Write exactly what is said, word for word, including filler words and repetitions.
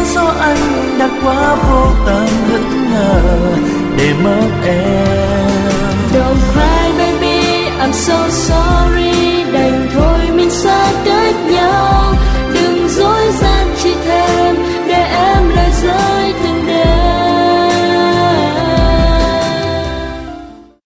do anh đã quá vô tâm hững hờ để mất em. Don't cry baby, I'm so sorry.